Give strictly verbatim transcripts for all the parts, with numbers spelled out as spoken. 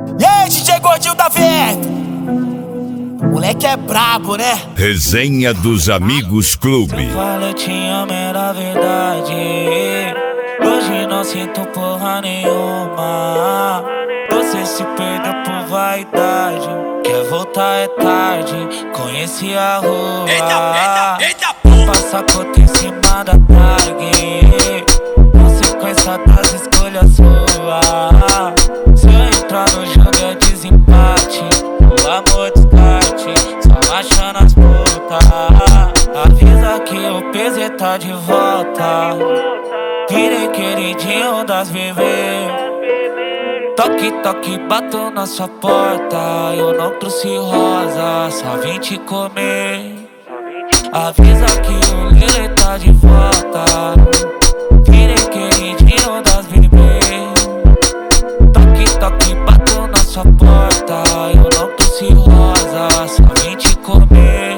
E aí, D J Gordinho da Verde? Moleque é brabo, né? Resenha dos Amigos Clube. Eu falo, eu te amo, era verdade. Hoje não sinto porra nenhuma. Você se perdeu por vaidade. Quer voltar é tarde. Conheci a rua. Eita, eita, eita, pum. Passa conta em cima da tag. Consequência das escolhas suas. Se eu entrar no jogo é desempate. O amor descarte, só achando as putas. Avisa que o P Z tá de volta. Virei queridinho das bebês. Toque, toque, bato na sua porta. Eu não trouxe rosa, só vim te comer. Avisa que o Lele tá de volta. Virei queridinho das bebês. Toque, toque, bato na sua porta. Eu não trouxe rosa, só vim te comer.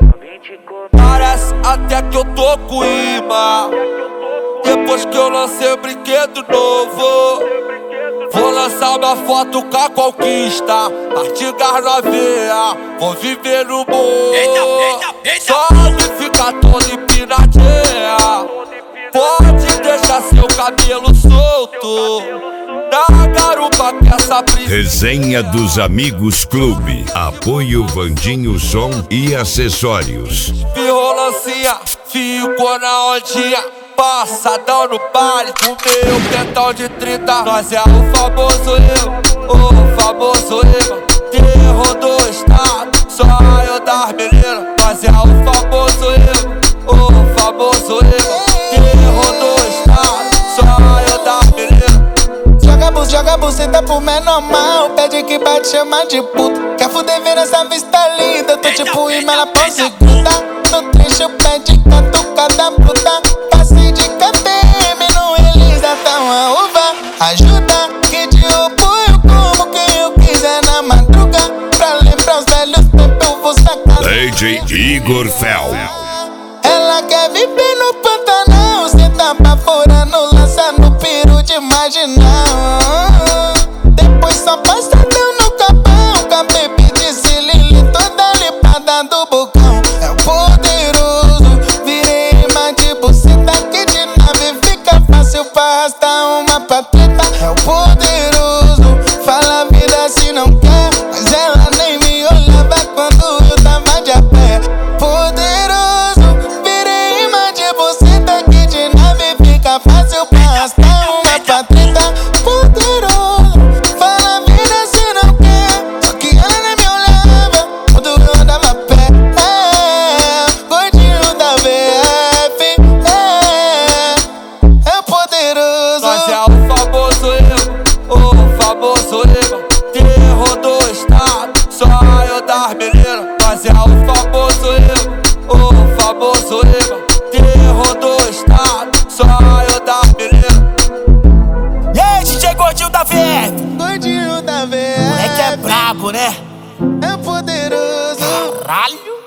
Parece até que eu tô com imã. Depois que eu lancei o brinquedo novo, vou lançar minha foto com a conquista. Artigas na veia, vou viver no morro. Só me fica todo empinadinha. Pode deixar seu cabelo solto na garupa que essa brisa. Resenha dos Amigos Clube. Apoio Vandinho Som e Acessórios. Pirrolancinha, ficou na ondinha. Passadão no baile, com meu pentão de trinta. Nós é o famoso eu, o famoso eu. Terror do estado, só eu das meninas. Nós é o famoso eu, o famoso eu. Terror do estado, só eu das meninas. Joga bus, joga buceta pro menor mal. Pede que bate, chama de puta. Quer fuder ver essa vista linda? Tô tipo imã, ela pose gruda. No trecho pede catucada bruta. Passe de K P M, não Elisa, tá uma uva. Ajuda que de apoio como quem eu quiser na madruga. Pra lembrar os velhos tempos eu vou sacar. D J Igor Fel. Ela quer viver no Pantanal. Cê tá baforando, lança no piru de marginal. Depois só passadão no capão. Com a baby de Cilili toda limpada do bocão. É o poderoso, virei imã de buceta. Que de nave fica fácil pra arrastar uma patreta. É o poderoso, fala a vida se não quer. Mas ela nem me olhava quando eu tava de a pé. Poderoso, virei imã de buceta. Que de nave fica fácil pra arrastar uma patreta. Poderoso, fala a vida se não quer. Só que ela nem me olhava quando eu andava a pé. É, gordinho da V F. É, é poderoso. Nós é o famoso eu, o famoso eu. Terror do estado, só eu das meninas. Nós é o famoso eu, o famoso eu. Terror do estado, só eu das meninas. E aí, D J Gordinho da Verde? Gordinho da V F. Moleque é brabo, né? É poderoso. Caralho.